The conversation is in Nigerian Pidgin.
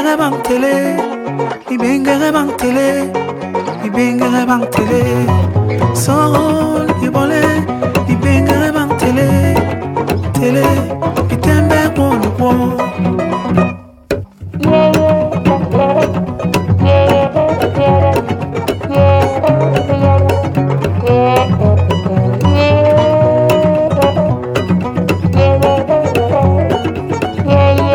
bengere bang tele, I bengere bang tele, I bengere bang tele. Sol ibole, I bengere bang tele, tele, I tembe won wo.